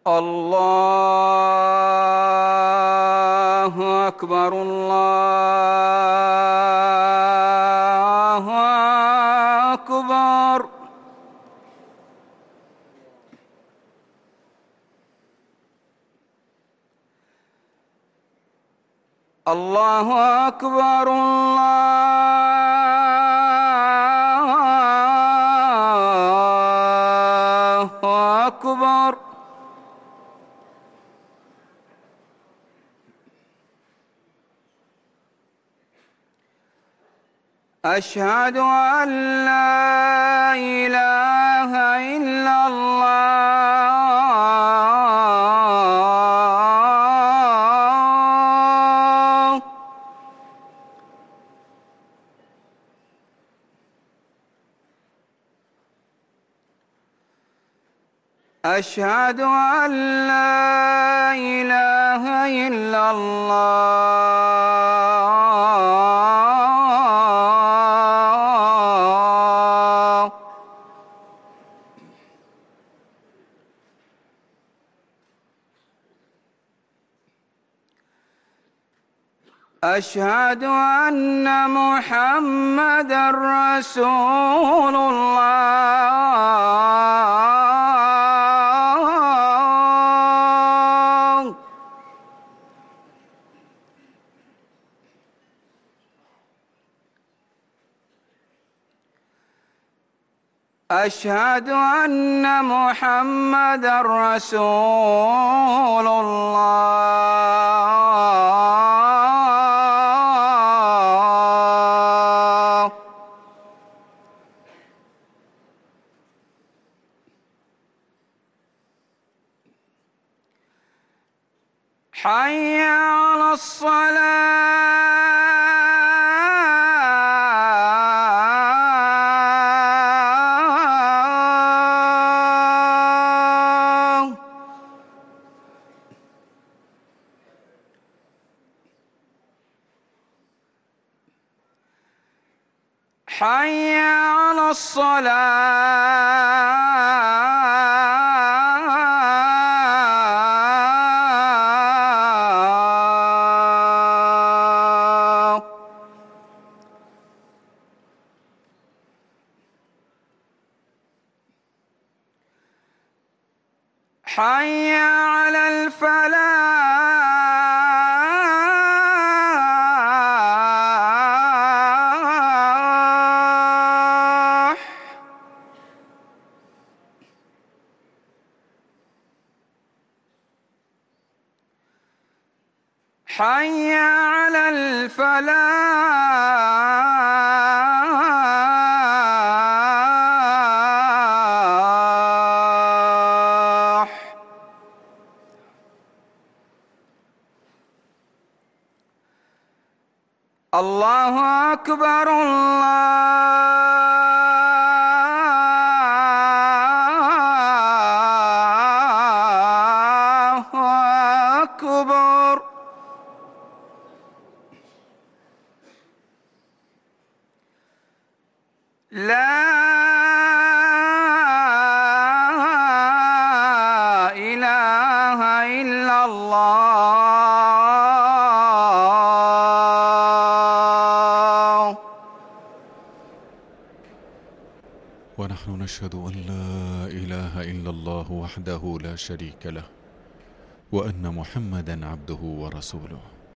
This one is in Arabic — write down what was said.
الله أكبر الله أكبر. الله أكبر الله أكبر. أشهد أن لا إله إلا الله. أشهد أن لا إله إلا الله. أشهد أن محمدًا رسول الله. أشهد أن محمدًا رسول الله. حي على الصلاة. حي على الصلاة. حي على الفلاح. حي على الفلاح. الله أكبر الله أكبر. لا إله إلا الله. ونحن نشهد أن لا إله إلا الله وحده لا شريك له، وأن محمدًا عبده ورسوله.